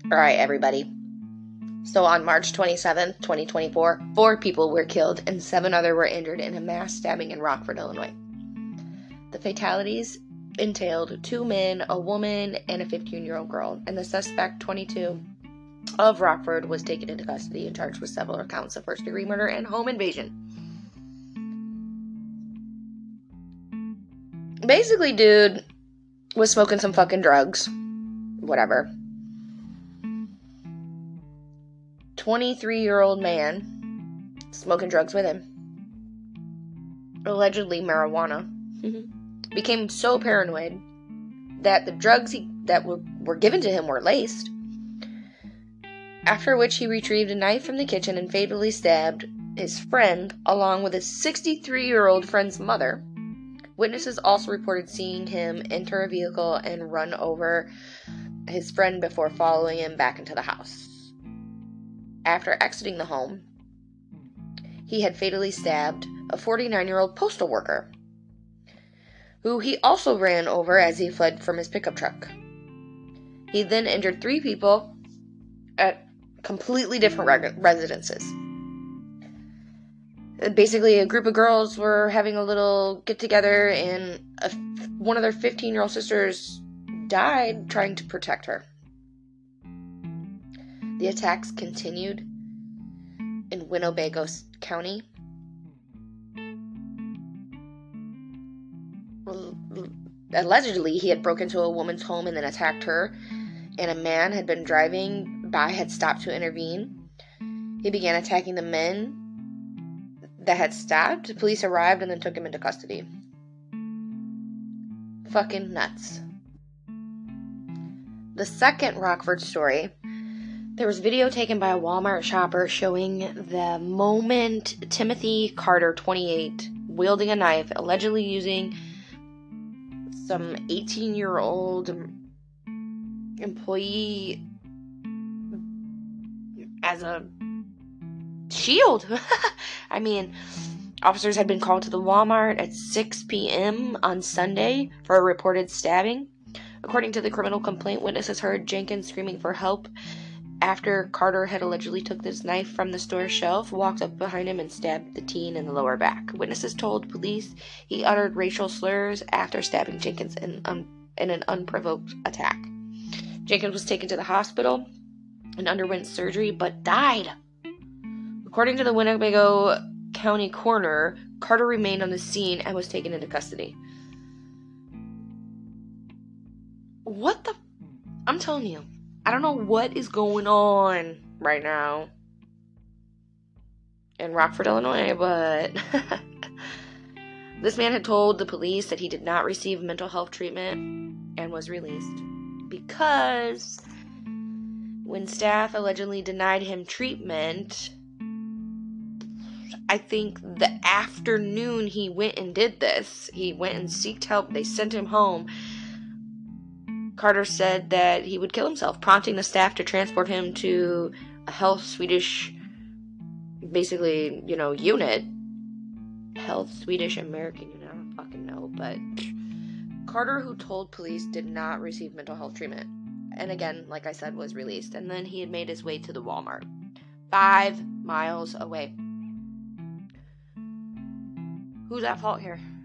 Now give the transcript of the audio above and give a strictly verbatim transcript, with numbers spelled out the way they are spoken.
Alright, everybody. So on March twenty-seventh, twenty twenty-four, four people were killed and seven other were injured in a mass stabbing in Rockford, Illinois. The fatalities entailed two men, a woman, and a fifteen-year-old girl, and the suspect, twenty-two, of Rockford was taken into custody and charged with several counts of first-degree murder and home invasion. Basically, dude was smoking some fucking drugs. Whatever. twenty-three-year-old man smoking drugs with him, allegedly marijuana, became so paranoid that the drugs he, that were, were given to him were laced, after which he retrieved a knife from the kitchen and fatally stabbed his friend along with his sixty-three-year-old friend's mother. Witnesses also reported seeing him enter a vehicle and run over his friend before following him back into the house. After exiting the home, he had fatally stabbed a forty-nine-year-old postal worker, who he also ran over as he fled from his pickup truck. He then injured three people at completely different reg- residences. Basically, a group of girls were having a little get-together, and a, one of their fifteen-year-old sisters died trying to protect her. The attacks continued in Winnebago County. Allegedly, he had broken into a woman's home and then attacked her, and a man had been driving by, had stopped to intervene. He began attacking the men that had stopped. Police arrived and then took him into custody. Fucking nuts. The second Rockford story, there was video taken by a Walmart shopper showing the moment Timothy Carter, twenty-eight, wielding a knife, allegedly using some eighteen-year-old employee as a shield. I mean, officers had been called to the Walmart at six p.m. on Sunday for a reported stabbing. According to the criminal complaint, witnesses heard Jenkins screaming for help after Carter had allegedly took this knife from the store shelf, walked up behind him, and stabbed the teen in the lower back. Witnesses told police he uttered racial slurs after stabbing Jenkins in, um, in an unprovoked attack. Jenkins was taken to the hospital and underwent surgery, but died. According to the Winnebago County coroner, Carter remained on the scene and was taken into custody. What the... I'm telling you, I don't know what is going on right now in Rockford, Illinois, but this man had told the police that he did not receive mental health treatment and was released because when staff allegedly denied him treatment, I think the afternoon he went and did this, he went and sought help, they sent him home. Carter said that he would kill himself, prompting the staff to transport him to a health Swedish, basically, you know, unit. Health Swedish American unit, I don't fucking know, but Carter, who told police, did not receive mental health treatment. And again, like I said, was released. And then he had made his way to the Walmart, five miles away. Who's at fault here?